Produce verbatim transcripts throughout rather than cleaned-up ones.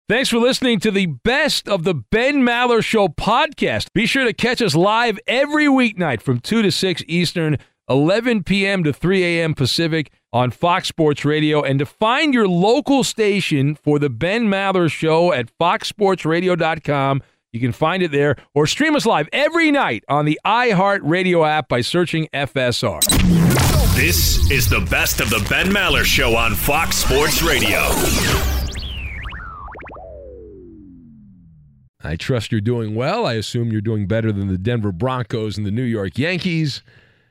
Thanks for listening to the Best of the Ben Maller Show podcast. Be sure to catch us live every weeknight from two to six Eastern, eleven p.m. to three a.m. Pacific on Fox Sports Radio. And to find your local station for the Ben Maller Show at fox sports radio dot com, you can find it there, or stream us live every night on the iHeartRadio app by searching F S R. This is the Best of the Ben Maller Show on Fox Sports Radio. I trust you're doing well. I assume you're doing better than the Denver Broncos and the New York Yankees.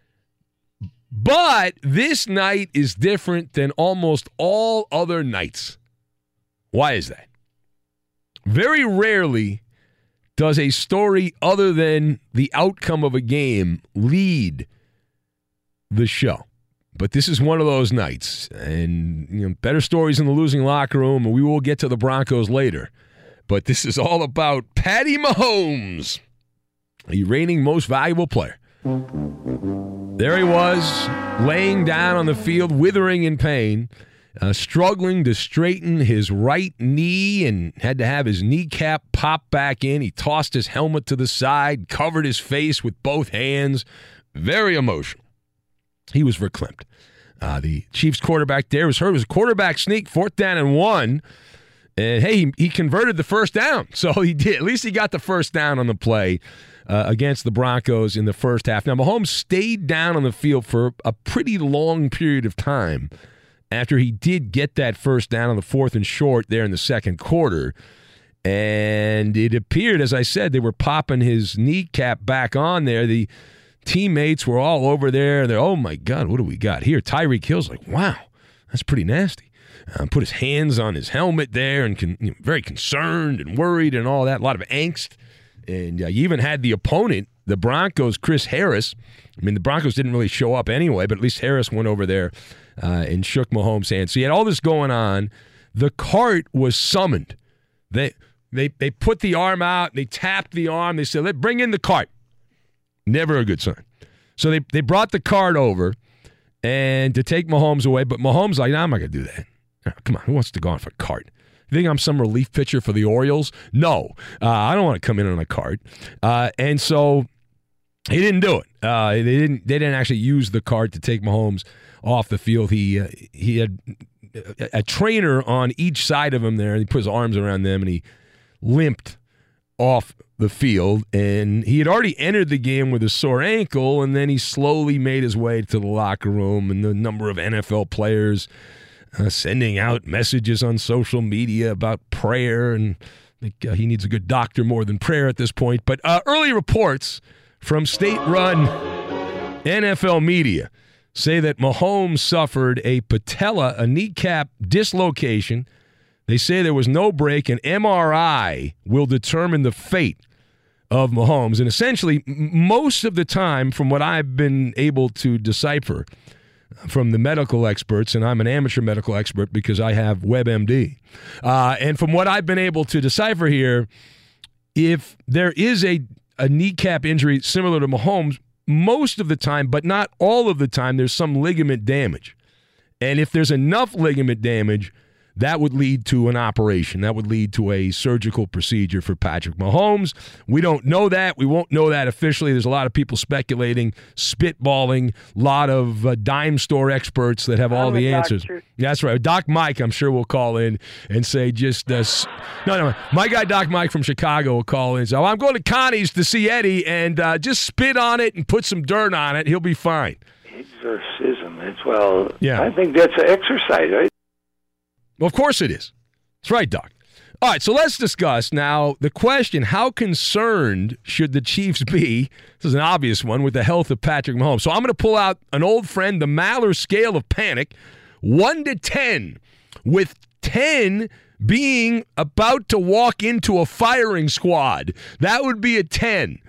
But this night is different than almost all other nights. Why is that? Very rarely does a story other than the outcome of a game lead the show. But this is one of those nights. And you know, better stories in the losing locker room, and we will get to the Broncos later. But this is all about Patty Mahomes, the reigning most valuable player. There he was, laying down on the field, withering in pain, uh, struggling to straighten his right knee and had to have his kneecap pop back in. He tossed his helmet to the side, covered his face with both hands. Very emotional. He was verklempt. Uh, the Chiefs quarterback there was hurt. It was a quarterback sneak, fourth down and one. And, hey, he, he converted the first down. So he did. At least he got the first down on the play uh, against the Broncos in the first half. Now, Mahomes stayed down on the field for a pretty long period of time after he did get that first down on the fourth and short there in the second quarter. And it appeared, as I said, they were popping his kneecap back on there. The teammates were all over there. They're, oh, my God, what do we got here? Tyreek Hill's like, wow, that's pretty nasty. Uh, put his hands on his helmet there and con- you know, very concerned and worried and all that. A lot of angst. And uh, you even had the opponent, the Broncos, Chris Harris. I mean, the Broncos didn't really show up anyway, but at least Harris went over there uh, and shook Mahomes' hand. So you had all this going on. The cart was summoned. They they they put the arm out. They tapped the arm. They said, "Let bring in the cart." Never a good sign. So they, they brought the cart over and to take Mahomes away. But Mahomes like, no, I'm not going to do that. Come on, who wants to go on for a cart? You think I'm some relief pitcher for the Orioles? No, uh, I don't want to come in on a cart. Uh, and so he didn't do it. Uh, they didn't. They didn't actually use the cart to take Mahomes off the field. He uh, he had a, a trainer on each side of him there, and he put his arms around them, and he limped off the field. And he had already entered the game with a sore ankle, and then he slowly made his way to the locker room, and the number of N F L players Uh, sending out messages on social media about prayer, and I think uh, he needs a good doctor more than prayer at this point. But uh, early reports from state-run N F L media say that Mahomes suffered a patella, a kneecap dislocation. They say there was no break. An M R I will determine the fate of Mahomes. And essentially, m- most of the time, from what I've been able to decipher from the medical experts, and I'm an amateur medical expert because I have WebMD. Uh, and from what I've been able to decipher here, if there is a, a kneecap injury similar to Mahomes, most of the time, but not all of the time, there's some ligament damage. And if there's enough ligament damage, that would lead to an operation. That would lead to a surgical procedure for Patrick Mahomes. We don't know that. We won't know that officially. There's a lot of people speculating, spitballing, a lot of uh, dime store experts that have all I'm the a answers. doctor. That's right. Doc Mike, I'm sure, will call in and say just uh, – no, no. My guy Doc Mike from Chicago will call in and say, oh, I'm going to Connie's to see Eddie, and uh, just spit on it and put some dirt on it. He'll be fine. Exorcism. It's, well, Yeah. I think that's an exercise, right? Well, of course it is. That's right, Doc. All right, so let's discuss now the question, how concerned should the Chiefs be, this is an obvious one, with the health of Patrick Mahomes. So I'm going to pull out an old friend, the Maller scale of panic, one to ten, with ten being about to walk into a firing squad. That would be a ten.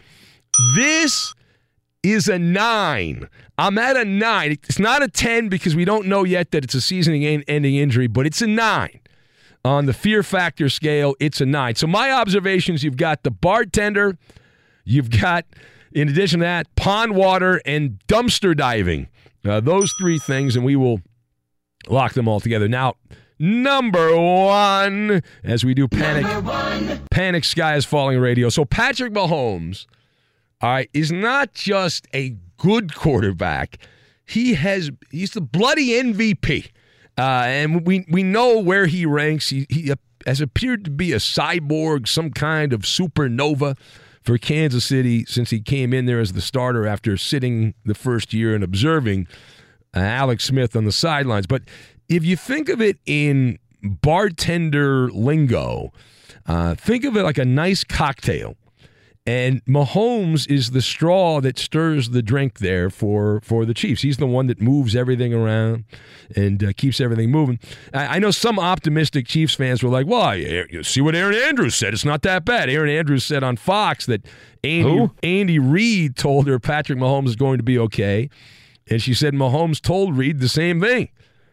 This is a nine. I'm at a nine. It's not a ten because we don't know yet that it's a season-ending injury, but it's a nine. On the fear factor scale, it's a nine. So my observations, you've got the bartender, you've got, in addition to that, pond water and dumpster diving. Uh, those three things, and we will lock them all together. Now, number one as we do Panic Panic Sky is Falling radio. So Patrick Mahomes, all right, is not just a good quarterback. He has he's the bloody M V P. Uh, and we we know where he ranks. He, he has appeared to be a cyborg, some kind of supernova for Kansas City since he came in there as the starter after sitting the first year and observing uh, Alex Smith on the sidelines. But if you think of it in bartender lingo, uh, think of it like a nice cocktail. And Mahomes is the straw that stirs the drink there for, for the Chiefs. He's the one that moves everything around and uh, keeps everything moving. I, I know some optimistic Chiefs fans were like, well, you see what Aaron Andrews said. It's not that bad. Aaron Andrews said on Fox that Andy, Andy Reid told her Patrick Mahomes is going to be okay. And she said Mahomes told Reid the same thing.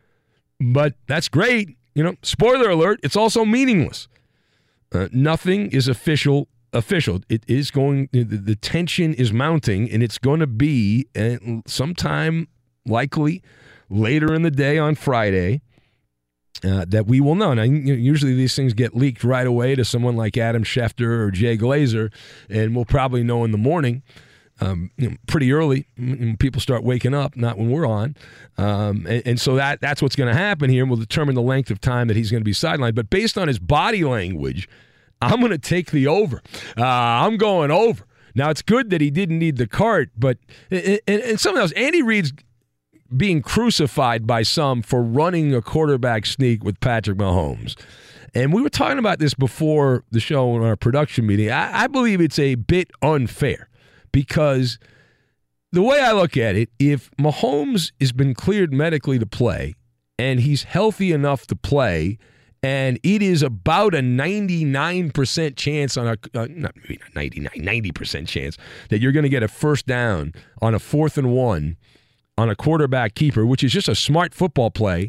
But that's great. You know, spoiler alert, it's also meaningless. Uh, nothing is official Official. It is going, the, the tension is mounting, and it's going to be uh, sometime likely later in the day on Friday uh, that we will know. Now, usually these things get leaked right away to someone like Adam Schefter or Jay Glazer, and we'll probably know in the morning, um, you know, pretty early when people start waking up, not when we're on. Um, and, and so that that's what's going to happen here, and we'll determine the length of time that he's going to be sidelined. But based on his body language, I'm going to take the over. Uh, I'm going over. Now, it's good that he didn't need the cart, but and, and something else, Andy Reid's being crucified by some for running a quarterback sneak with Patrick Mahomes. And we were talking about this before the show in our production meeting. I, I believe it's a bit unfair because the way I look at it, if Mahomes has been cleared medically to play and he's healthy enough to play, and it is about a ninety-nine percent chance on a, uh, not maybe not ninety-nine, ninety percent chance that you're going to get a first down on a fourth and one on a quarterback keeper, which is just a smart football play.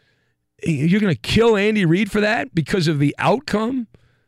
You're going to kill Andy Reid for that because of the outcome?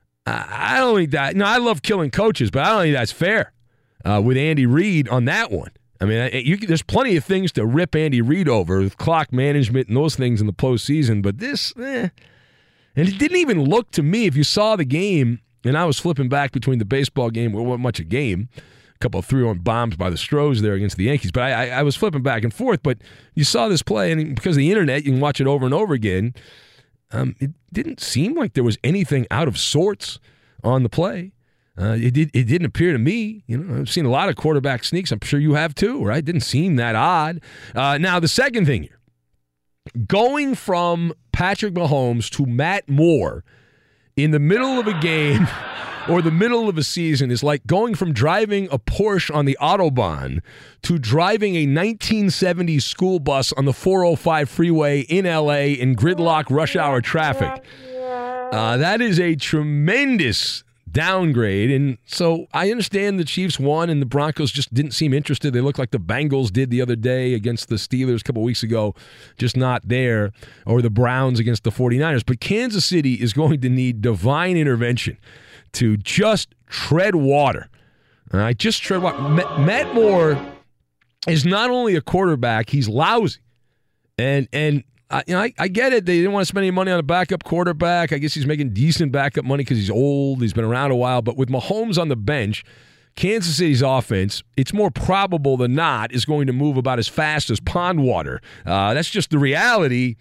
I don't think that. No, I love killing coaches, but I don't think that's fair uh, with Andy Reid on that one. I mean, you, there's plenty of things to rip Andy Reid over with clock management and those things in the postseason, but this, eh. And it didn't even look to me, if you saw the game, and I was flipping back between the baseball game, well, wasn't much a game, a couple of three-run bombs by the Stros there against the Yankees, but I, I, I was flipping back and forth, but you saw this play, and because of the internet, you can watch it over and over again. Um, it didn't seem like there was anything out of sorts on the play. Uh, it, did, it didn't appear to me. You know, I've seen a lot of quarterback sneaks. I'm sure you have too, right? It didn't seem that odd. Uh, now, the second thing here, going from Patrick Mahomes to Matt Moore in the middle of a game or the middle of a season is like going from driving a Porsche on the Autobahn to driving a nineteen seventies school bus on the four oh five freeway in L A in gridlock rush hour traffic. Uh, that is a tremendous downgrade, and so I understand the Chiefs won and the Broncos just didn't seem interested. They looked like the Bengals did the other day against the Steelers a couple weeks ago, just not there, or the Browns against the forty-niners. But Kansas City is going to need divine intervention to just tread water. All right, just tread water. Matt Moore is not only a quarterback, he's lousy. And and I, you know, I, I get it. They didn't want to spend any money on a backup quarterback. I guess he's making decent backup money because he's old. He's been around a while. But with Mahomes on the bench, Kansas City's offense, it's more probable than not, is going to move about as fast as pond water. Uh, that's just the reality,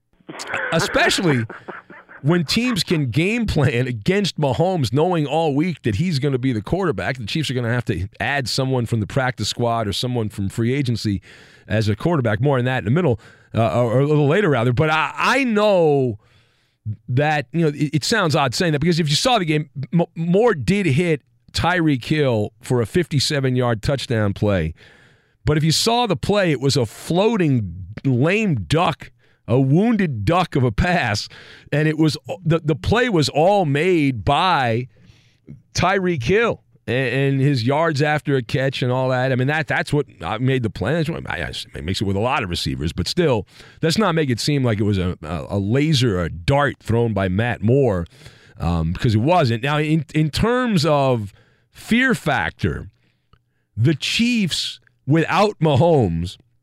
especially when teams can game plan against Mahomes knowing all week that he's going to be the quarterback. The Chiefs are going to have to add someone from the practice squad or someone from free agency as a quarterback. More on that in the middle. Uh, or a little later, rather. But I, I know that, you know, it, it sounds odd saying that because if you saw the game, M- Moore did hit Tyreek Hill for a fifty-seven-yard touchdown play. But if you saw the play, it was a floating lame duck, a wounded duck of a pass. And it was the, the play was all made by Tyreek Hill and his yards after a catch and all that. I mean, that that's what made the play. It makes it with a lot of receivers, but still, let's not make it seem like it was a, a laser, a dart thrown by Matt Moore, um, because it wasn't. Now, in, in terms of fear factor, the Chiefs, without Mahomes,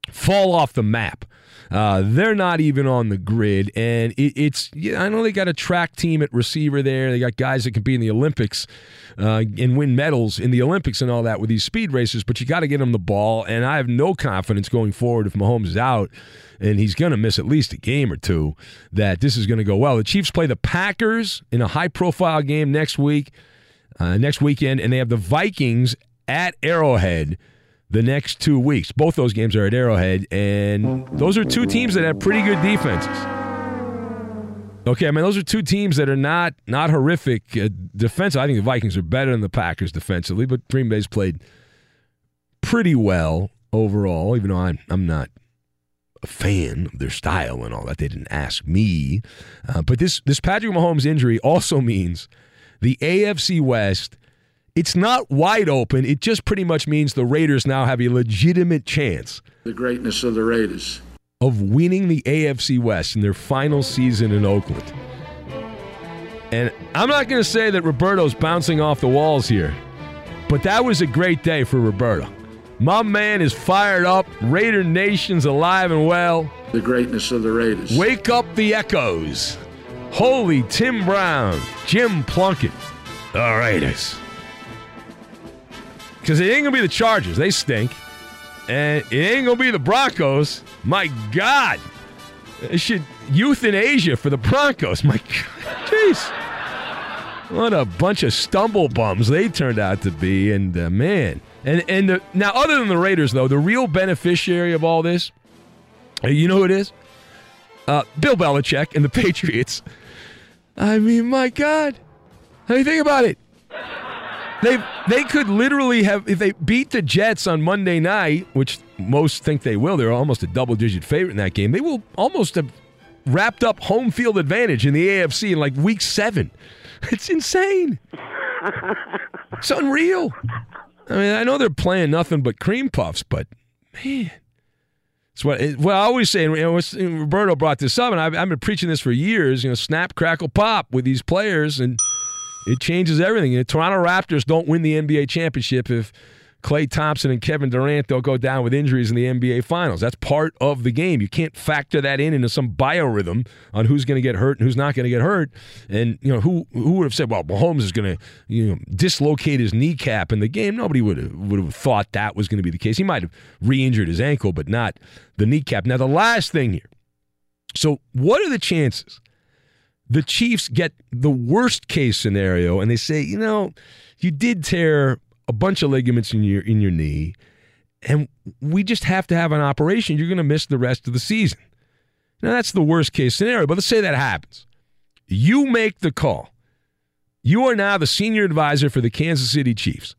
fall off the map. Uh, they're not even on the grid, and it, it's yeah, I know they got a track team at receiver there. They got guys that can be in the Olympics uh, and win medals in the Olympics and all that with these speed racers, but you got to get them the ball, and I have no confidence going forward if Mahomes is out, and he's going to miss at least a game or two, that this is going to go well. The Chiefs play the Packers in a high-profile game next week, uh, next weekend, and they have the Vikings at Arrowhead the next two weeks. Both those games are at Arrowhead, and those are two teams that have pretty good defenses. Okay, I mean, those are two teams that are not not horrific uh, defensive. I think the Vikings are better than the Packers defensively, but Green Bay's played pretty well overall, even though I'm, I'm not a fan of their style and all that. They didn't ask me. Uh, but this, this Patrick Mahomes injury also means the A F C West, it's not wide open. It just pretty much means the Raiders now have a legitimate chance. The greatness of the Raiders. Of winning the A F C West in their final season in Oakland. And I'm not going to say that Roberto's bouncing off the walls here, but that was a great day for Roberto. My man is fired up. Raider Nation's alive and well. The greatness of the Raiders. Wake up the echoes. Holy Tim Brown, Jim Plunkett, the Raiders. Because it ain't going to be the Chargers. They stink. And it ain't going to be the Broncos. My God. It should euthanasia for the Broncos. My God. Jeez. What a bunch of stumble bums they turned out to be. And, uh, man. And and the, now, other than the Raiders, though, the real beneficiary of all this, you know who it is? Uh, Bill Belichick and the Patriots. I mean, my God. How do you think about it? They they could literally have, if they beat the Jets on Monday night, which most think they will, they're almost a double-digit favorite in that game, they will almost have wrapped up home field advantage in the A F C in like week seven. It's insane. It's unreal. I mean, I know they're playing nothing but cream puffs, but, man. It's what, well, I always say, and you know, Roberto brought this up, and I've, I've been preaching this for years, you know, snap, crackle, pop with these players, and it changes everything. The Toronto Raptors don't win the N B A championship if Klay Thompson and Kevin Durant don't go down with injuries in the N B A Finals. That's part of the game. You can't factor that in into some biorhythm on who's going to get hurt and who's not going to get hurt. And, you know, who who would have said, well, Mahomes is going to, you know, dislocate his kneecap in the game? Nobody would have, would have thought that was going to be the case. He might have re-injured his ankle, but not the kneecap. Now, the last thing here. So what are the chances the Chiefs get the worst case scenario and they say, you know, you did tear a bunch of ligaments in your in your knee, and we just have to have an operation. You're going to miss the rest of the season. Now, that's the worst case scenario, but let's say that happens. You make the call. You are now the senior advisor for the Kansas City Chiefs.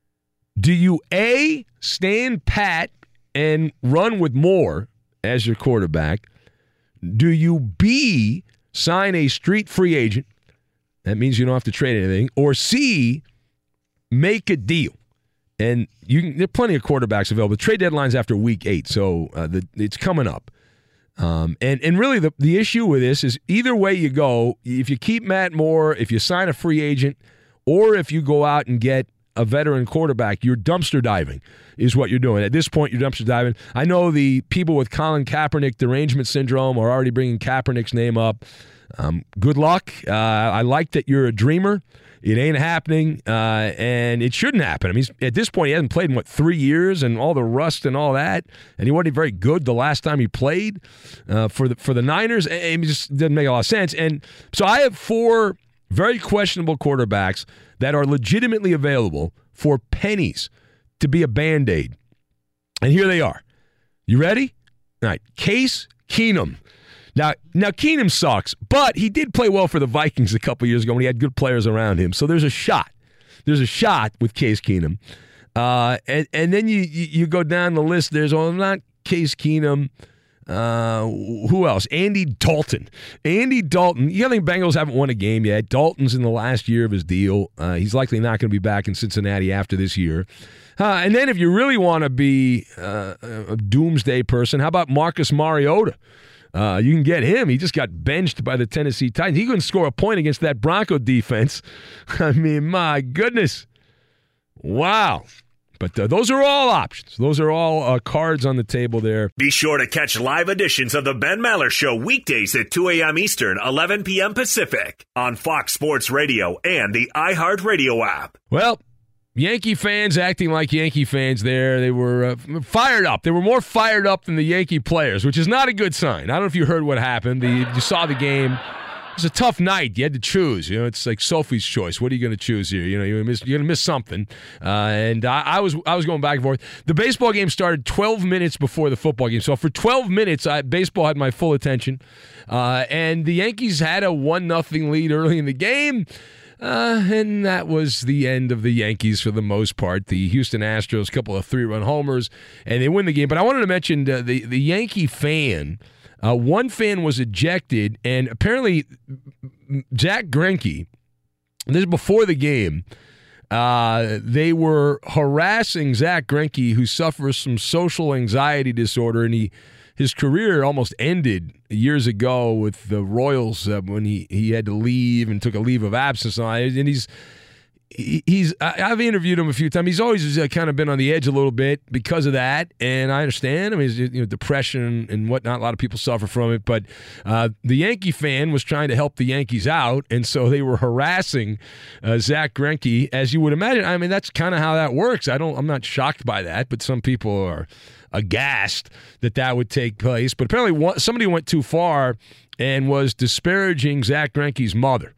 Do you, A, stand pat and run with Moore as your quarterback? Do you, B, sign a street free agent? That means you don't have to trade anything. Or C, make a deal. And you can, there are plenty of quarterbacks available. The trade deadline's after week eight, so uh, the, it's coming up. Um, and, and really the, the issue with this is either way you go, if you keep Matt Moore, if you sign a free agent, or if you go out and get a veteran quarterback, you're dumpster diving is what you're doing. At this point, you're dumpster diving. I know the people with Colin Kaepernick derangement syndrome are already bringing Kaepernick's name up. Um, good luck. Uh, I like that you're a dreamer. It ain't happening, uh, and it shouldn't happen. I mean, at this point, he hasn't played in, what, three years and all the rust and all that, and he wasn't very good the last time he played uh, for the for the Niners. It just doesn't make a lot of sense. And so I have four very questionable quarterbacks that are legitimately available for pennies to be a Band-Aid. And here they are. You ready? All right, Case Keenum. Now, now Keenum sucks, but he did play well for the Vikings a couple years ago when he had good players around him. So there's a shot. There's a shot with Case Keenum. Uh, and, and then you, you you go down the list. There's, well, not Case Keenum. Uh, who else? Andy Dalton. Andy Dalton. You think Bengals haven't won a game yet. Dalton's in the last year of his deal. Uh, he's likely not going to be back in Cincinnati after this year. Uh, and then if you really want to be uh, a doomsday person, how about Marcus Mariota? Uh, you can get him. He just got benched by the Tennessee Titans. He couldn't score a point against that Bronco defense. I mean, my goodness. Wow. But uh, those are all options. Those are all uh, cards on the table there. Be sure to catch live editions of the Ben Maller Show weekdays at two a.m. Eastern, eleven p.m. Pacific on Fox Sports Radio and the iHeartRadio app. Well, Yankee fans acting like Yankee fans there. They were uh, fired up. They were more fired up than the Yankee players, which is not a good sign. I don't know if you heard what happened. The, you saw the game. It was a tough night. You had to choose. You know, it's like Sophie's choice. What are you going to choose here? You know, you're going to miss something. Uh, and I, I was I was going back and forth. The baseball game started twelve minutes before the football game. So for twelve minutes, I, baseball had my full attention. Uh, and the Yankees had a one nothing lead early in the game. Uh, and that was the end of the Yankees for the most part. The Houston Astros, a couple of three-run homers, and they win the game. But I wanted to mention uh, the, the Yankee fan. Uh, one fan was ejected, and apparently Zach Greinke, this is before the game, uh, they were harassing Zach Greinke, who suffers from social anxiety disorder, and he his career almost ended years ago with the Royals uh, when he, he had to leave and took a leave of absence. And he's he's I've interviewed him a few times. He's always uh, kind of been on the edge a little bit because of that, and I understand. I mean, you know, depression and whatnot. A lot of people suffer from it, but uh, the Yankee fan was trying to help the Yankees out, and so they were harassing uh, Zach Greinke, as you would imagine. I mean, that's kind of how that works. I don't. I'm not shocked by that, but some people are aghast that that would take place. But apparently, one, somebody went too far and was disparaging Zach Greinke's mother.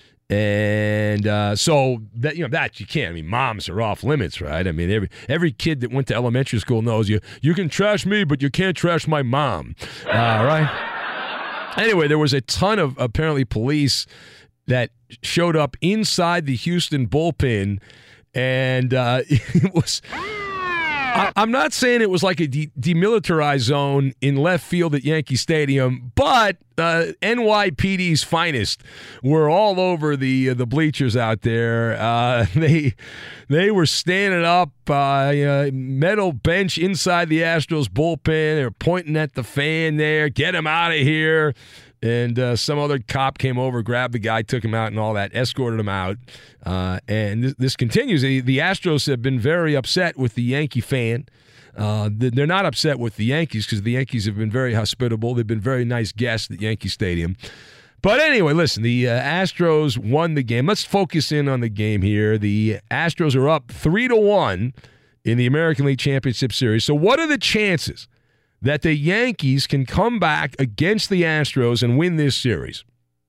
And uh, so that you know that you can't. I mean, moms are off limits, right? I mean, every every kid that went to elementary school knows you. You can trash me, but you can't trash my mom. Uh, right? Anyway, there was a ton of apparently police that showed up inside the Houston bullpen, and uh, it was. I, I'm not saying it was like a de- demilitarized zone in left field at Yankee Stadium, but uh, N Y P D's finest were all over the uh, the bleachers out there. Uh, they they were standing up, uh, you know, metal bench inside the Astros bullpen. They were pointing at the fan there, get him out of here. And uh, some other cop came over, grabbed the guy, took him out and all that, escorted him out. Uh, and this, this continues. The, the Astros have been very upset with the Yankee fan. Uh, they're not upset with the Yankees because the Yankees have been very hospitable. They've been very nice guests at Yankee Stadium. But anyway, listen, the uh, Astros won the game. Let's focus in on the game here. The Astros are up three to one in the American League Championship Series. So what are the chances that the Yankees can come back against the Astros and win this series?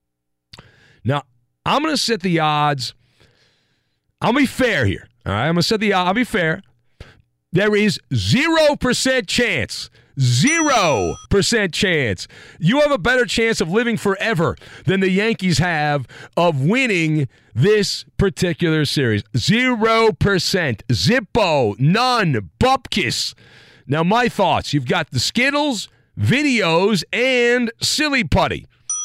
Now, I'm going to set the odds. I'll be fair here. All right, I'm going to set the odds. I'll be fair. There is zero percent chance, zero percent chance you have a better chance of living forever than the Yankees have of winning this particular series. Zero percent. Zippo. None. Bupkis. Now, my thoughts. You've got the Skittles, videos, and silly putty.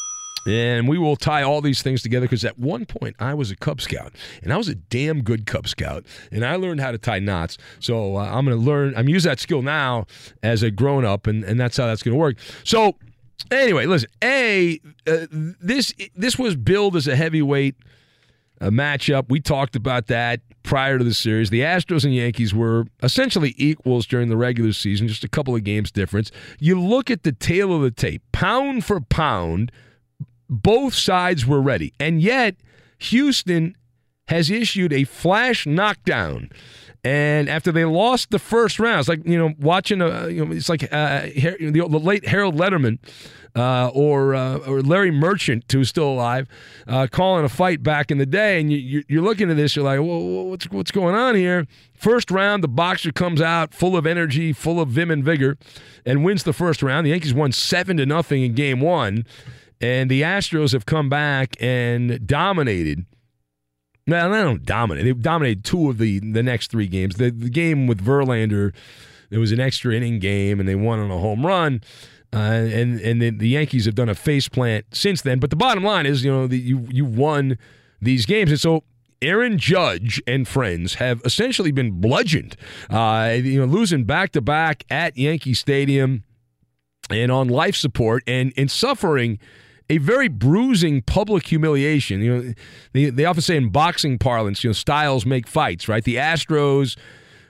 And we will tie all these things together because at one point I was a Cub Scout, and I was a damn good Cub Scout, and I learned how to tie knots. So uh, I'm going to learn. I'm using that skill now as a grown-up, and, and that's how that's going to work. So anyway, listen. A, uh, this this was billed as a heavyweight uh, matchup. We talked about that prior to the series. The Astros and Yankees were essentially equals during the regular season, just a couple of games difference. You look at the tail of the tape, pound for pound, both sides were ready. And yet, Houston has issued a flash knockdown. And after they lost the first round, it's like, you know, watching, a, you know, it's like uh, the, the late Harold Letterman uh, or uh, or Larry Merchant, who's still alive, uh, calling a fight back in the day. And you, you're looking at this, you're like, well, what's, what's going on here? First round, the boxer comes out full of energy, full of vim and vigor, and wins the first round. The Yankees won seven to nothing in game one. And the Astros have come back and dominated. Well, they don't dominate. They've dominated two of the, the next three games. The, the game with Verlander, it was an extra inning game, and they won on a home run. Uh, and and the, the Yankees have done a faceplant since then. But the bottom line is, you know, the, you you won these games, and so Aaron Judge and friends have essentially been bludgeoned. Uh, you know, losing back to back at Yankee Stadium and on life support, and and suffering a very bruising public humiliation. You know, they, they often say in boxing parlance, you know, styles make fights, right? The Astros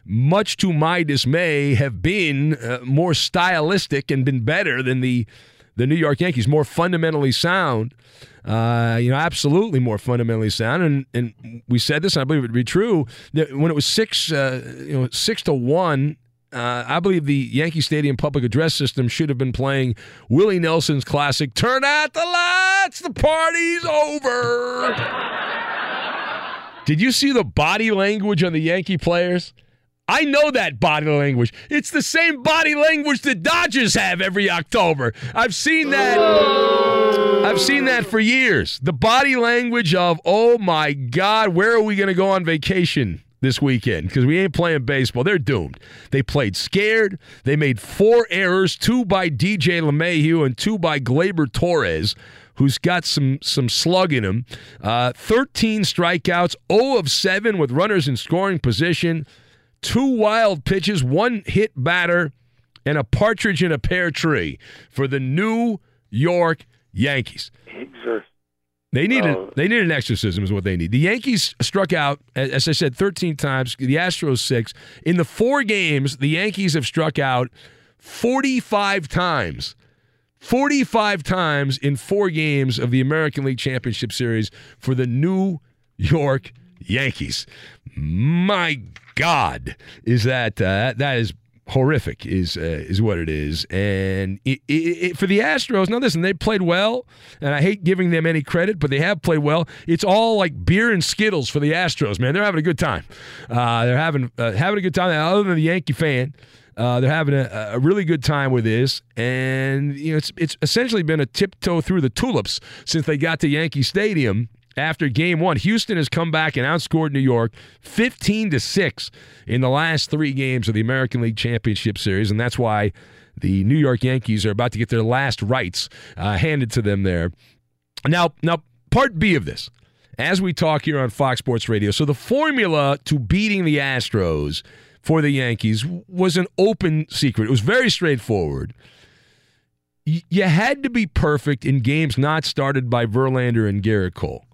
much to my dismay, have been uh, more stylistic and been better than the the New York Yankees, more fundamentally sound. Uh, you know, absolutely more fundamentally sound. And and we said this, and I believe it to be true, that when it was six, uh, you know, six to one, uh, I believe the Yankee Stadium public address system should have been playing Willie Nelson's classic, "Turn out the lights, the party's over." Did you see the body language on the Yankee players? I know that body language. It's the same body language the Dodgers have every October. I've seen that. I've seen that for years. The body language of, oh, my God, where are we going to go on vacation this weekend? Because we ain't playing baseball. They're doomed. They played scared. They made four errors, two by D J LeMahieu and two by Gleyber Torres, who's got some some slug in him. Uh, thirteen strikeouts, zero of seven with runners in scoring position. Two wild pitches, one hit batter, and a partridge in a pear tree for the New York Yankees. Exorcism. They need, Oh. a, they need an exorcism is what they need. The Yankees struck out, as I said, thirteen times. The Astros six. In the four games, the Yankees have struck out forty-five times. forty-five times in four games of the American League Championship Series for the New York Yankees. My God, is that uh, that is horrific? Is uh, is what it is. And it, it, it, for the Astros, now listen, they played well, and I hate giving them any credit, but they have played well. It's all like beer and Skittles for the Astros, man. They're having a good time. Uh, they're having uh, having a good time. Other than the Yankee fan, uh, they're having a, a really good time with this. And you know, it's it's essentially been a tiptoe through the tulips since they got to Yankee Stadium. After game one, Houston has come back and outscored New York fifteen to six in the last three games of the American League Championship Series, and that's why the New York Yankees are about to get their last rites uh, handed to them there. Now, now, part B of this, as we talk here on Fox Sports Radio, so the formula to beating the Astros for the Yankees was an open secret. It was very straightforward. Y- you had to be perfect in games not started by Verlander and Garrett Cole.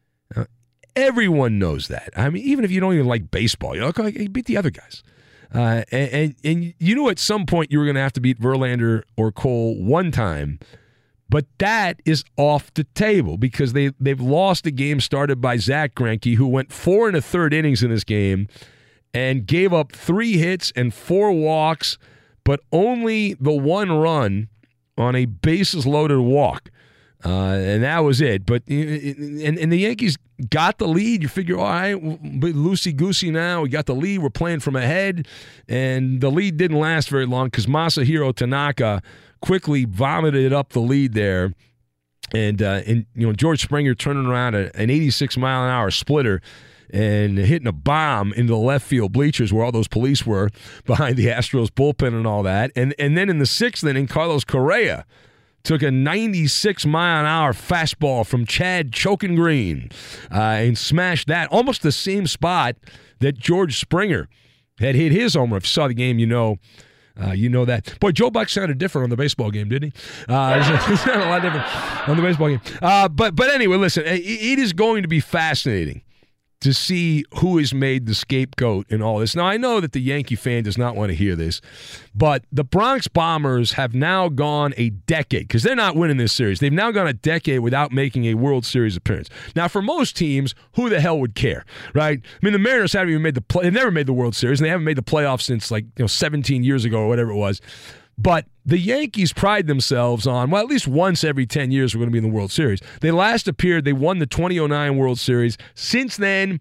Everyone knows that. I mean, even if you don't even like baseball, you know, okay, beat the other guys. Uh, and, and and you knew at some point you were going to have to beat Verlander or Cole one time, but that is off the table because they, they've lost a game started by Zach Greinke, who went four and a third innings in this game and gave up three hits and four walks, but only the one run on a bases-loaded walk. Uh, and that was it. But and, and the Yankees got the lead. You figure, all right, loosey-goosey now. We got the lead. We're playing from ahead. And the lead didn't last very long because Masahiro Tanaka quickly vomited up the lead there. And, uh, and you know, George Springer turning around a, an eighty-six mile an hour splitter and hitting a bomb into the left field bleachers where all those police were behind the Astros bullpen and all that. And, and then in the sixth inning, Carlos Correa took a ninety-six mile an hour fastball from Chad Chokin Green uh, and smashed that almost the same spot that George Springer had hit his homer. If you saw the game, you know uh, you know that. Boy, Joe Buck sounded different on the baseball game, didn't he? Uh, he sounded a lot different on the baseball game. Uh, but, but anyway, listen, it, it is going to be fascinating to see who is made the scapegoat in all this. Now, I know that the Yankee fan does not want to hear this, but the Bronx Bombers have now gone a decade, because they're not winning this series. They've now gone a decade without making a World Series appearance. Now, for most teams, who the hell would care, right? I mean, the Mariners haven't even made the play. They've never made the World Series, and they haven't made the playoffs since, like, you know, seventeen years ago or whatever it was. But the Yankees pride themselves on, well, at least once every ten years we're going to be in the World Series. They last appeared, they won the two thousand nine World Series. Since then,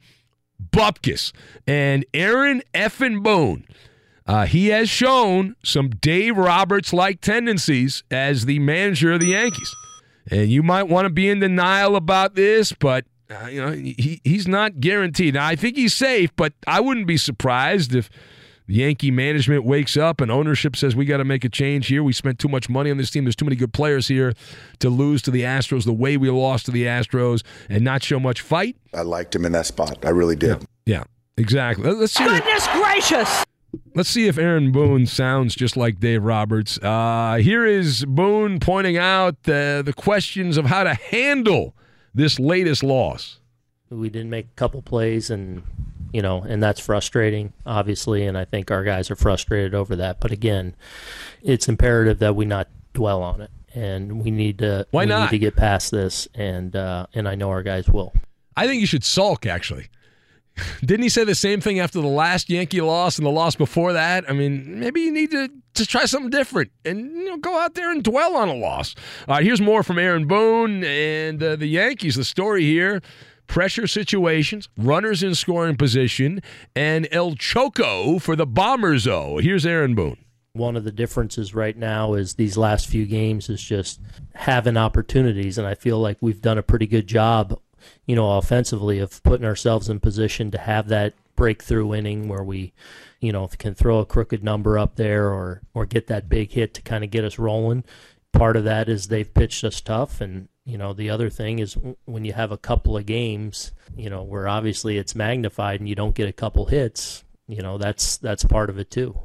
Bupkis and Aaron effing Boone. Uh, he has shown some Dave Roberts-like tendencies as the manager of the Yankees. And you might want to be in denial about this, but uh, you know he he's not guaranteed. Now, I think he's safe, but I wouldn't be surprised if Yankee management wakes up and ownership says, we got to make a change here. We spent too much money on this team. There's too many good players here to lose to the Astros the way we lost to the Astros and not show much fight. I liked him in that spot. I really did. Yeah, yeah, exactly. Let's see. Goodness if, gracious! Let's see if Aaron Boone sounds just like Dave Roberts. Uh, here is Boone pointing out uh, the questions of how to handle this latest loss. We didn't make a couple plays, and you know, and that's frustrating, obviously, and I think our guys are frustrated over that. But again, it's imperative that we not dwell on it, and we need to Why we not? need to get past this, and uh, and I know our guys will. I think you should sulk, actually. Didn't he say the same thing after the last Yankee loss and the loss before that? I mean, maybe you need to, to try something different and you know go out there and dwell on a loss. All right, here's more from Aaron Boone and uh, the Yankees. The story here, pressure situations, runners in scoring position, and El Choco for the Bombers-o. Here's Aaron Boone. One of the differences right now is these last few games is just having opportunities, and I feel like we've done a pretty good job, you know, offensively of putting ourselves in position to have that breakthrough inning where we, you know, can throw a crooked number up there or or get that big hit to kind of get us rolling. Part of that is they've pitched us tough, and, you know, the other thing is when you have a couple of games, you know, where obviously it's magnified and you don't get a couple hits, you know, that's that's part of it too.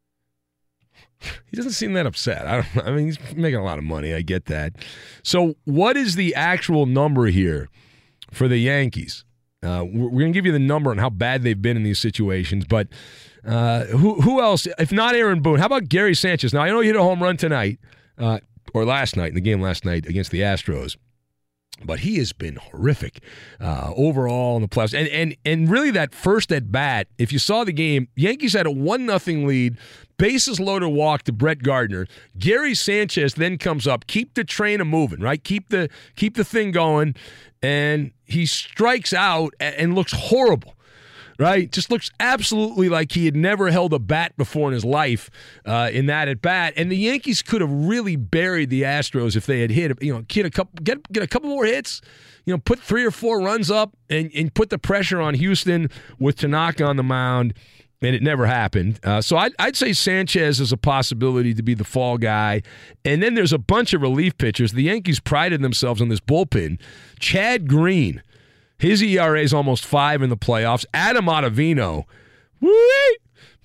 He doesn't seem that upset. I don't. I mean, he's making a lot of money. I get that. So what is the actual number here for the Yankees? Uh, we're we're going to give you the number on how bad they've been in these situations, but uh, who who else, if not Aaron Boone, how about Gary Sanchez? Now, I know he hit a home run tonight, uh, or last night, in the game last night against the Astros, but he has been horrific uh, overall in the playoffs. And, and, and really that first at-bat, if you saw the game, Yankees had a one nothing lead, bases loaded walk to Brett Gardner. Gary Sanchez then comes up, keep the train a moving, right? Keep the keep the thing going, and he strikes out and looks horrible, right? Just looks absolutely like he had never held a bat before in his life uh, in that at bat. And the Yankees could have really buried the Astros if they had hit, you know, get a couple, get get a couple more hits, you know, put three or four runs up and, and put the pressure on Houston with Tanaka on the mound. And it never happened. Uh, so I'd, I'd say Sanchez is a possibility to be the fall guy. And then there's a bunch of relief pitchers. The Yankees prided themselves on this bullpen. Chad Green, his E R A is almost five in the playoffs. Adam Ottavino, whoo,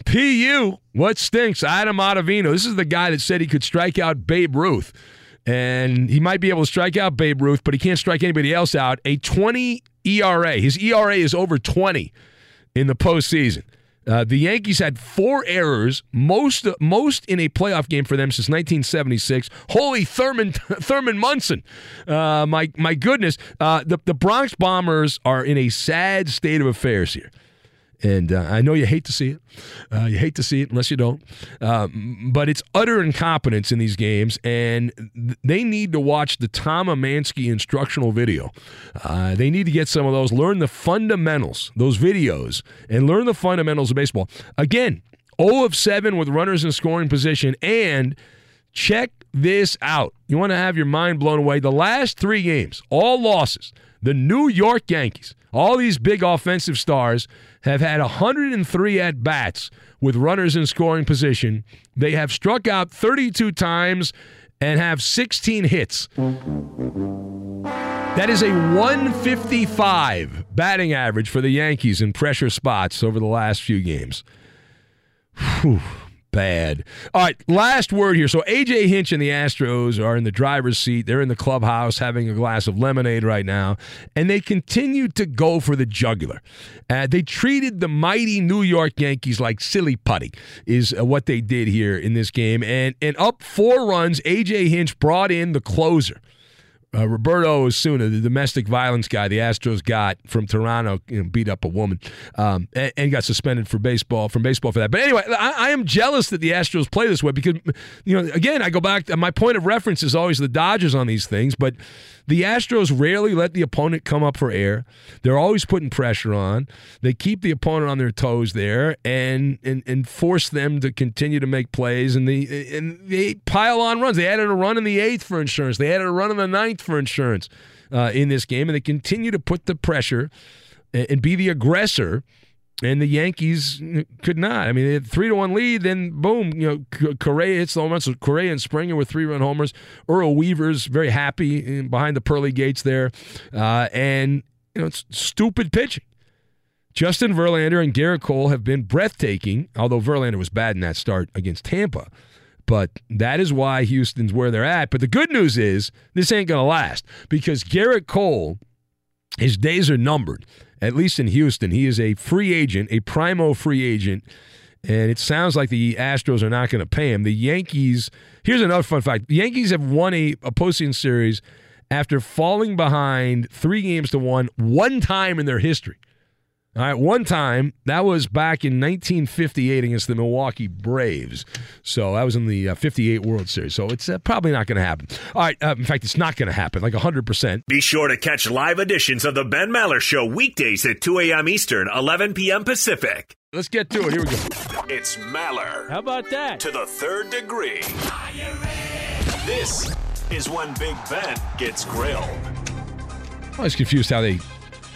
P U, what stinks? Adam Ottavino. This is the guy that said he could strike out Babe Ruth. And he might be able to strike out Babe Ruth, but he can't strike anybody else out. A twenty E R A. His E R A is over twenty in the postseason. Uh, the Yankees had four errors, most most in a playoff game for them since nineteen seventy-six. Holy Thurman Thurman Munson. Uh, my my goodness. Uh, the, the Bronx Bombers are in a sad state of affairs here. And uh, I know you hate to see it. Uh, you hate to see it unless you don't. Um, but it's utter incompetence in these games, and th- they need to watch the Tom Amansky instructional video. Uh, they need to get some of those, learn the fundamentals, those videos, and learn the fundamentals of baseball. Again, zero of seven with runners in scoring position, and check this out. You want to have your mind blown away. The last three games, all losses. The New York Yankees, all these big offensive stars, have had one hundred three at-bats with runners in scoring position. They have struck out thirty-two times and have sixteen hits. That is a one fifty-five batting average for the Yankees in pressure spots over the last few games. Whew. Bad. All right, last word here. So A J Hinch and the Astros are in the driver's seat. They're in the clubhouse having a glass of lemonade right now, and they continue to go for the jugular. Uh, they treated the mighty New York Yankees like silly putty is uh, what they did here in this game. And, and up four runs, A J Hinch brought in the closer. Uh, Roberto Osuna, the domestic violence guy the Astros got from Toronto, you know, beat up a woman um, and, and got suspended for baseball from baseball for that. But anyway, I, I am jealous that the Astros play this way because, you know, again, I go back to my point of reference is always the Dodgers on these things, but the Astros rarely let the opponent come up for air. They're always putting pressure on. They keep the opponent on their toes there and and, and force them to continue to make plays, and, the, and they pile on runs. They added a run in the eighth for insurance. They added a run in the ninth for insurance uh, in this game, and they continue to put the pressure and, and be the aggressor. And the Yankees could not. I mean, they had three to one lead. Then boom, you know, Correa hits the home run. So Correa and Springer were three run homers. Earl Weaver's very happy behind the pearly gates there, uh, and you know, it's stupid pitching. Justin Verlander and Garrett Cole have been breathtaking. Although Verlander was bad in that start against Tampa, but that is why Houston's where they're at. But the good news is this ain't gonna last because Garrett Cole his days are numbered, at least in Houston. He is a free agent, a primo free agent, and it sounds like the Astros are not going to pay him. The Yankees, here's another fun fact. The Yankees have won a, a postseason series after falling behind three games to one one time in their history. All right, one time, that was back in nineteen fifty-eight against the Milwaukee Braves. So that was in the uh, fifty-eight World Series. So it's uh, probably not going to happen. All right, uh, in fact, it's not going to happen, like one hundred percent. Be sure to catch live editions of the Ben Maller Show weekdays at two a.m. Eastern, eleven p.m. Pacific. Let's get to it. Here we go. It's Maller. How about that? To the third degree. This is when Big Ben gets grilled. I was confused how they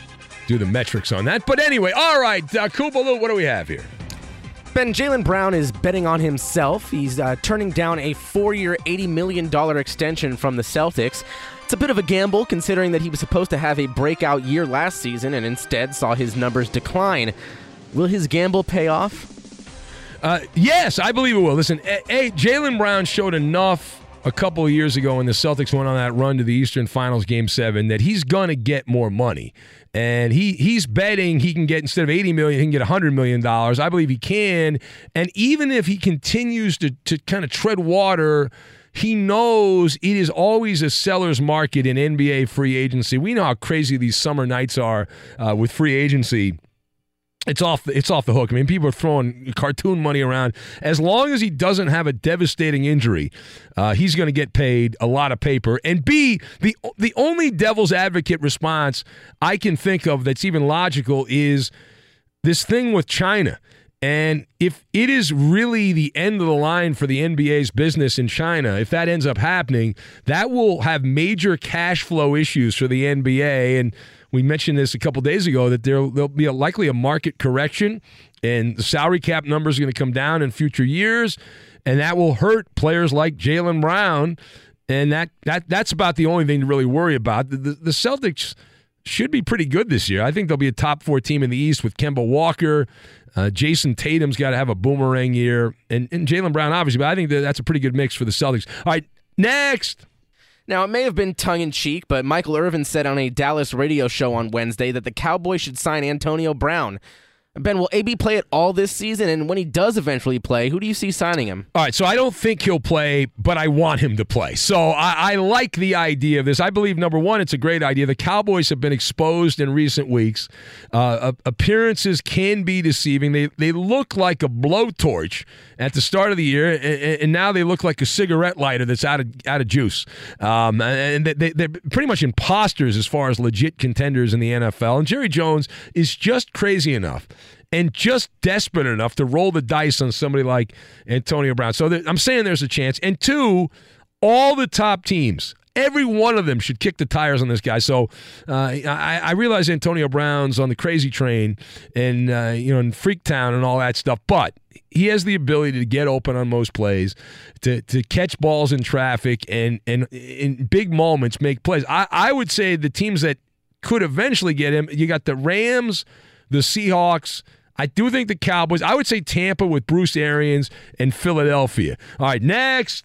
do the metrics on that. But anyway, all right, uh, Kubaloo, what do we have here? Ben, Jaylen Brown is betting on himself. He's uh, turning down a four-year, eighty million dollars extension from the Celtics. It's a bit of a gamble considering that he was supposed to have a breakout year last season and instead saw his numbers decline. Will his gamble pay off? Uh, yes, I believe it will. Listen, a, a Jaylen Brown showed enough a couple of years ago when the Celtics went on that run to the Eastern Finals Game seven that he's going to get more money. And he he's betting he can get, instead of eighty million dollars, he can get one hundred million dollars. I believe he can. And even if he continues to, to kind of tread water, he knows it is always a seller's market in N B A free agency. We know how crazy these summer nights are uh, with free agency. It's off, it's off the hook. I mean, people are throwing cartoon money around. As long as he doesn't have a devastating injury, uh, he's going to get paid a lot of paper. And B, the the only devil's advocate response I can think of that's even logical is this thing with China. And if it is really the end of the line for the N B A's business in China, if that ends up happening, that will have major cash flow issues for the N B A. And we mentioned this a couple days ago that there, there'll be a, likely a market correction, and the salary cap numbers are going to come down in future years, and that will hurt players like Jaylen Brown. And that that that's about the only thing to really worry about. The, the, the Celtics should be pretty good this year. I think they'll be a top four team in the East with Kemba Walker. Uh, Jason Tatum's got to have a boomerang year, and, and Jaylen Brown, obviously, but I think that that's a pretty good mix for the Celtics. All right, next. Now, it may have been tongue-in-cheek, but Michael Irvin said on a Dallas radio show on Wednesday that the Cowboys should sign Antonio Brown. Ben, will A B play it all this season? And when he does eventually play, who do you see signing him? All right, so I don't think he'll play, but I want him to play. So I, I like the idea of this. I believe, number one, it's a great idea. The Cowboys have been exposed in recent weeks. Uh, appearances can be deceiving. They they look like a blowtorch at the start of the year, and, and now they look like a cigarette lighter that's out of out of juice. Um, and they, they're pretty much imposters as far as legit contenders in the N F L. And Jerry Jones is just crazy enough and just desperate enough to roll the dice on somebody like Antonio Brown. So there, I'm saying there's a chance. And two, all the top teams, every one of them should kick the tires on this guy. So uh, I, I realize Antonio Brown's on the crazy train and uh, you know in Freaktown and all that stuff, but he has the ability to get open on most plays, to to catch balls in traffic, and and in big moments make plays. I, I would say the teams that could eventually get him, you got the Rams, the Seahawks. I do think the Cowboys. I would say Tampa with Bruce Arians and Philadelphia. All right, next.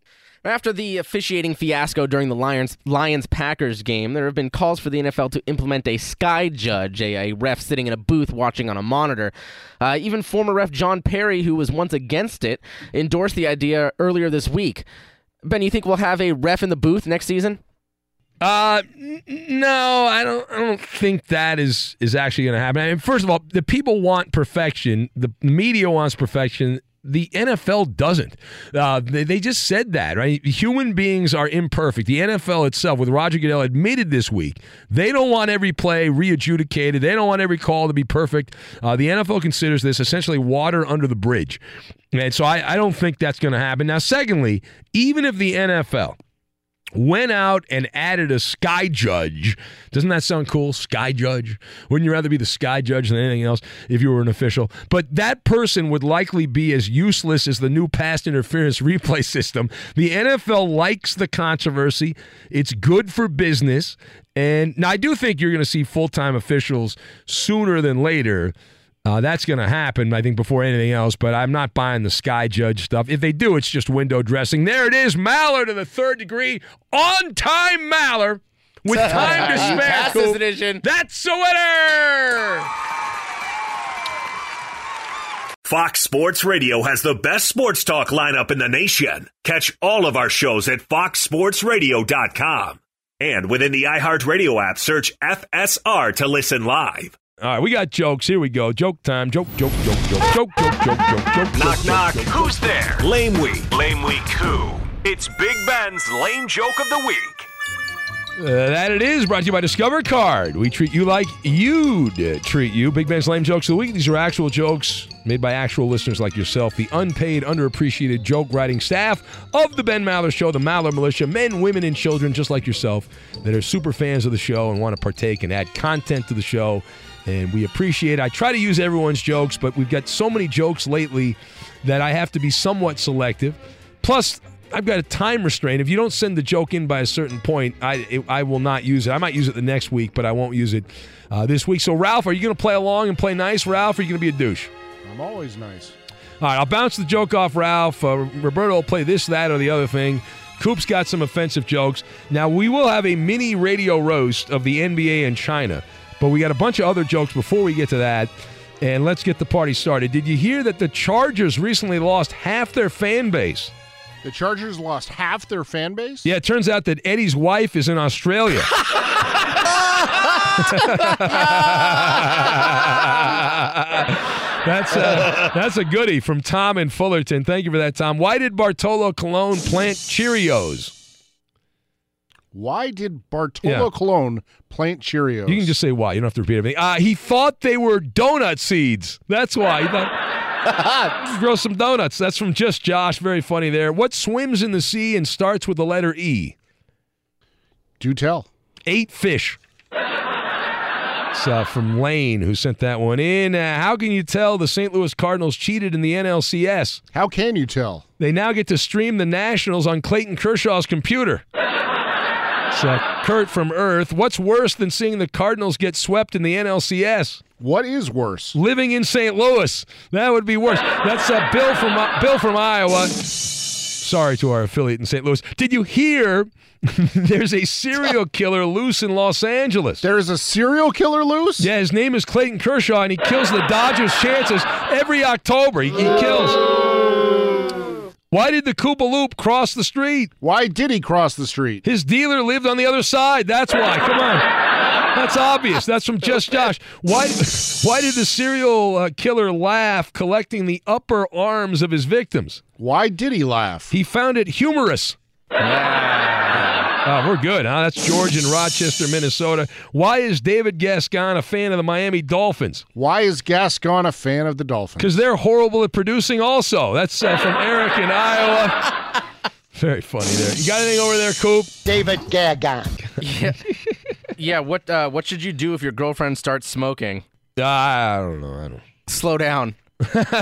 After the officiating fiasco during the Lions, Lions-Packers game, there have been calls for the N F L to implement a sky judge, a, a ref sitting in a booth watching on a monitor. Uh, even former ref John Perry, who was once against it, endorsed the idea earlier this week. Ben, you think we'll have a ref in the booth next season? Uh, n- no, I don't. I don't think that is is actually going to happen. I mean, first of all, the people want perfection. The media wants perfection. The N F L doesn't. Uh, they, they just said that, right? Human beings are imperfect. The N F L itself, with Roger Goodell, admitted this week, they don't want every play re-adjudicated. They don't want every call to be perfect. Uh, the N F L considers this essentially water under the bridge. And so I, I don't think that's going to happen. Now, secondly, even if the N F L went out and added a sky judge. Doesn't that sound cool? Sky judge? Wouldn't you rather be the sky judge than anything else if you were an official? But that person would likely be as useless as the new pass interference replay system. The N F L likes the controversy. It's good for business. And now I do think you're going to see full-time officials sooner than later. Uh, that's going to happen, I think, before anything else, but I'm not buying the sky judge stuff. If they do, it's just window dressing. There it is, Maller to the third degree. On time, Maller. with time to spare. Pass this edition. That's a winner! Fox Sports Radio has the best sports talk lineup in the nation. Catch all of our shows at fox sports radio dot com. And within the iHeartRadio app, search F S R to listen live. All right, we got jokes. Here we go. Joke time. Joke, joke, joke, joke, joke, joke, joke, joke, joke. Knock, joke, knock. joke, joke. Who's there? Lame Week. Lame Week who? It's Big Ben's Lame Joke of the Week. Uh, that it is, brought to you by Discover Card. We treat you like you'd uh, treat you. Big Ben's Lame Jokes of the Week. These are actual jokes made by actual listeners like yourself, the unpaid, underappreciated joke-writing staff of the Ben Maller Show, the Maller Militia, men, women, and children just like yourself that are super fans of the show and want to partake and add content to the show. And we appreciate it. I try to use everyone's jokes, but we've got so many jokes lately that I have to be somewhat selective. Plus, I've got a time restraint. If you don't send the joke in by a certain point, I it, I will not use it. I might use it the next week, but I won't use it uh, this week. So, Ralph, are you going to play along and play nice, Ralph, or are you going to be a douche? I'm always nice. All right, I'll bounce the joke off Ralph. Uh, Roberto will play this, that, or the other thing. Coop's got some offensive jokes. Now, we will have a mini radio roast of the N B A in China, but we got a bunch of other jokes before we get to that. And let's get the party started. Did you hear that the Chargers recently lost half their fan base? The Chargers lost half their fan base? Yeah, it turns out that Eddie's wife is in Australia. That's a, that's a goodie from Tom in Fullerton. Thank you for that, Tom. Why did Bartolo Colon plant Cheerios? Why did Bartolo Yeah. Colon plant Cheerios? You can just say why. You don't have to repeat everything. Uh, he thought they were donut seeds. That's why. He thought, grow some donuts. That's from Just Josh. Very funny there. What swims in the sea and starts with the letter E? Do tell. Eight fish. It's uh, from Lane, who sent that one in. Uh, how can you tell the Saint Louis Cardinals cheated in the N L C S? How can you tell? They now get to stream the Nationals on Clayton Kershaw's computer. It's uh, Kurt from Earth. What's worse than seeing the Cardinals get swept in the N L C S? What is worse? Living in Saint Louis. That would be worse. That's uh, Bill from uh, Bill from Iowa. Sorry to our affiliate in Saint Louis. Did you hear there's a serial killer loose in Los Angeles? There is a serial killer loose? Yeah, his name is Clayton Kershaw, and he kills the Dodgers' chances every October. He, he kills. Why did the Koopa Loop cross the street? Why did he cross the street? His dealer lived on the other side. That's why. Come on. That's obvious. That's from Just Josh. Why Why did the serial uh, killer laugh collecting the upper arms of his victims? Why did he laugh? He found it humorous. Oh, we're good, huh? That's George in Rochester, Minnesota. Why is David Gascon a fan of the Miami Dolphins? Why is Gascon a fan of the Dolphins? Because they're horrible at producing also. That's uh, from Eric in Iowa. Very funny there. You got anything over there, Coop? David Gascon. Yeah. Yeah, what uh, what should you do if your girlfriend starts smoking? Uh, I don't know. I don't. Slow down. That's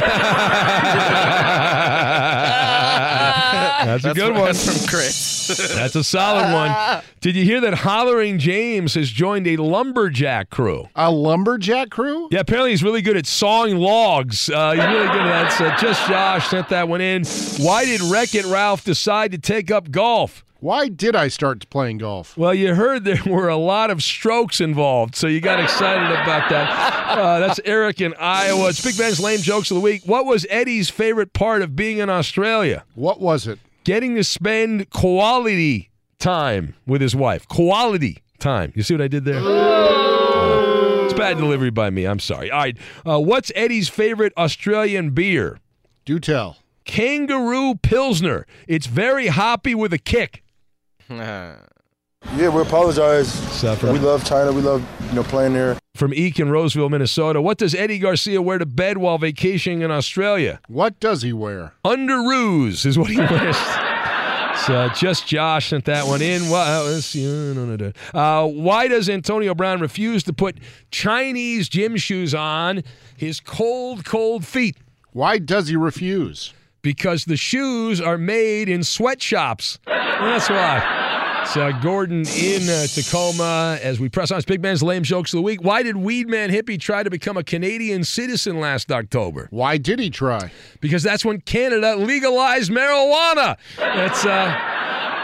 a That's good from, one. That's from Chris. That's a solid one. Did you hear that Hollering James has joined a lumberjack crew? A lumberjack crew? Yeah, apparently he's really good at sawing logs. Uh, he's really good at that. So Just Josh sent that one in. Why did Wreck-It Ralph decide to take up golf? Why did I start playing golf? Well, you heard there were a lot of strokes involved, so you got excited about that. Uh, that's Eric in Iowa. It's Big Ben's Lame Jokes of the Week. What was Eddie's favorite part of being in Australia? What was it? Getting to spend quality time with his wife. Quality time. You see what I did there? Uh, it's bad delivery by me. I'm sorry. All right. Uh, what's Eddie's favorite Australian beer? Do tell. Kangaroo Pilsner. It's very hoppy with a kick. Yeah, we apologize. Suffer. We love China. We love, you know, playing there. From Eek in Roseville, Minnesota. What does Eddie Garcia wear to bed while vacationing in Australia? What does he wear? Underoos is what he wears. So Just Josh sent that one in. Well, let's see. Uh, why does Antonio Brown refuse to put Chinese gym shoes on his cold, cold feet? Why does he refuse? Because the shoes are made in sweatshops. That's why. So Gordon in uh, Tacoma as we press on. It's Big Ben's Lame Jokes of the Week. Why did Weedman Hippie try to become a Canadian citizen last October? Why did he try? Because that's when Canada legalized marijuana. That's uh,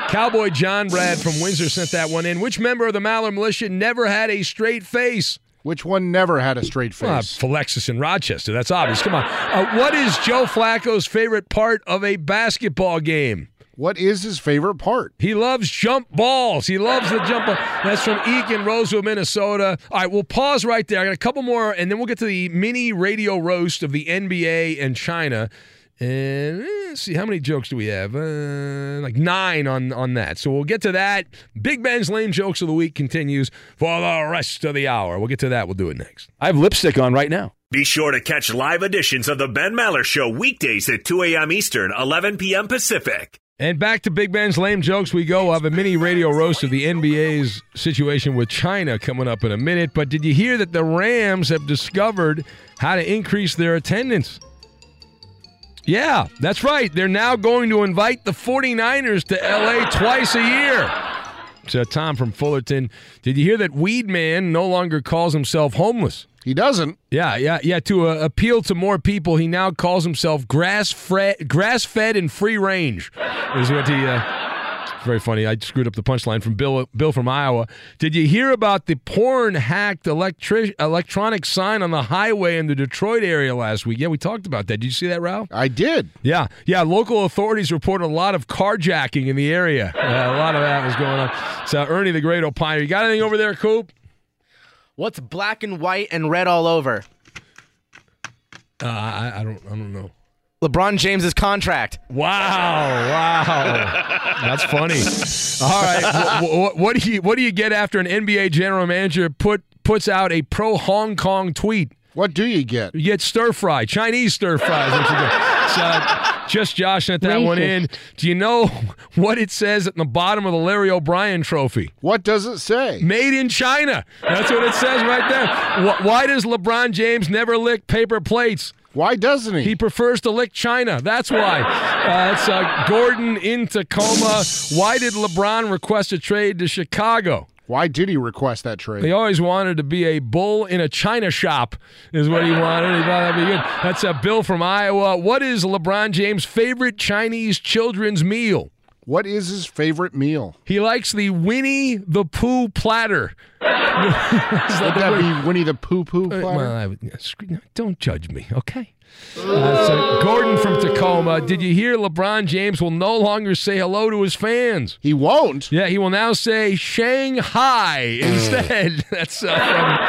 Cowboy John Brad from Windsor sent that one in. Which member of the Maller Militia never had a straight face? Which one never had a straight face? Uh, Philexis in Rochester. That's obvious. Come on. Uh, what is Joe Flacco's favorite part of a basketball game? What is his favorite part? He loves jump balls. He loves the jump ball. That's from Eek in Roseville, Minnesota. All right, we'll pause right there. I got a couple more, and then we'll get to the mini radio roast of the N B A and China. And eh, let's see, how many jokes do we have? Uh, like nine on, on that. So we'll get to that. Big Ben's Lame Jokes of the Week continues for the rest of the hour. We'll get to that. We'll do it next. I have lipstick on right now. Be sure to catch live editions of the Ben Maller Show weekdays at two a.m. Eastern, eleven p.m. Pacific. And back to Big Ben's Lame Jokes we go. We'll have a mini radio roast of the N B A's situation with China coming up in a minute. But did you hear that the Rams have discovered how to increase their attendance? Yeah, that's right. They're now going to invite the 49ers to L A twice a year. So Tom from Fullerton, did you hear that Weed Man no longer calls himself homeless? He doesn't. Yeah, yeah, yeah. To uh, appeal to more people, he now calls himself grass-fed, grass-fed and free range. Is what he. Uh, very funny. I screwed up the punchline from Bill. Bill from Iowa. Did you hear about the porn-hacked electric electronic sign on the highway in the Detroit area last week? Yeah, we talked about that. Did you see that, Ralph? I did. Yeah, yeah. Local authorities reported a lot of carjacking in the area. Uh, a lot of that was going on. So Ernie the Great Opiner. You got anything over there, Coop? What's black and white and red all over? Uh, I, I don't. I don't know. LeBron James's contract. Wow! Wow! That's funny. All right. What, what, what do you What do you get after an N B A general manager put puts out a pro Hong Kong tweet? What do you get? You get stir fry, Chinese stir fry. Is what you get. So, just Josh sent that Racist. one in. Do you know what it says at the bottom of the Larry O'Brien trophy? What does it say? Made in China. That's what it says right there. Why does LeBron James never lick paper plates? Why doesn't he? He prefers to lick China. That's why. Uh, it's uh, Gordon in Tacoma. Why did LeBron request a trade to Chicago? Why did he request that trade? He always wanted to be a bull in a China shop is what he wanted. He thought that'd be good. That's a Bill from Iowa. What is LeBron James' favorite Chinese children's meal? What is his favorite meal? He likes the Winnie the Pooh platter. Would that be Winnie the Pooh Pooh platter? Uh, well, I would, don't judge me, okay? Uh, so Gordon from Tacoma. Did you hear LeBron James will no longer say hello to his fans? He won't? Yeah, he will now say Shanghai instead. That's uh,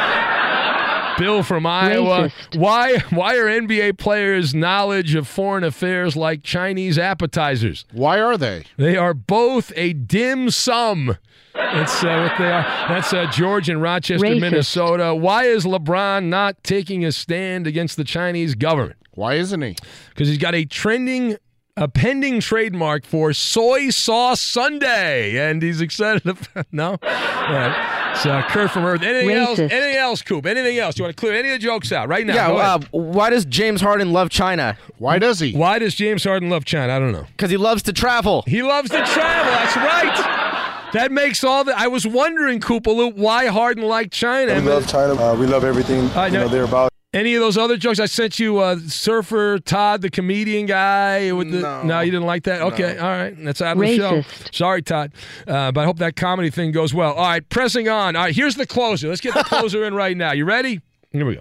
from Bill from Iowa. Racist. Why, why are N B A players' knowledge of foreign affairs like Chinese appetizers? Why are they? They are both a dim sum. That's uh, what they are. That's uh, George in Rochester, Racist. Minnesota. Why is LeBron not taking a stand against the Chinese government? Why isn't he? Because he's got a trending, a pending trademark for soy sauce sundae, and he's excited about. No, all right. So Kurt from Earth. Anything else? Racist. Anything else, Coop? Anything else? You want to clear any of the jokes out right now? Yeah, Go ahead. uh, why does James Harden love China? Why does he? Why does James Harden love China? I don't know. Because he loves to travel. He loves to travel. That's right. That makes all the. I was wondering, Koopaloop, why Harden liked China. We love China. Uh, we love everything I you know. know they're about. Any of those other jokes? I sent you uh, Surfer Todd, the comedian guy. With the, No. no, you didn't like that? Okay, all right. That's out of the show. Racist. Sorry, Todd. Uh, but I hope that comedy thing goes well. All right, pressing on. All right, here's the closer. Let's get the closer in right now. You ready? Here we go.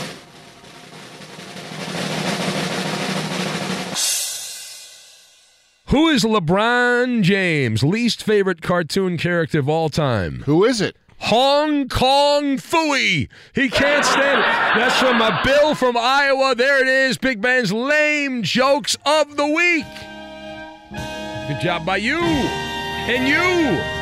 Who is LeBron James' least favorite cartoon character of all time? Who is it? Hong Kong Phooey. He can't stand it. That's from a Bill from Iowa. There it is. Big Ben's Lame Jokes of the Week. Good job by you. And you.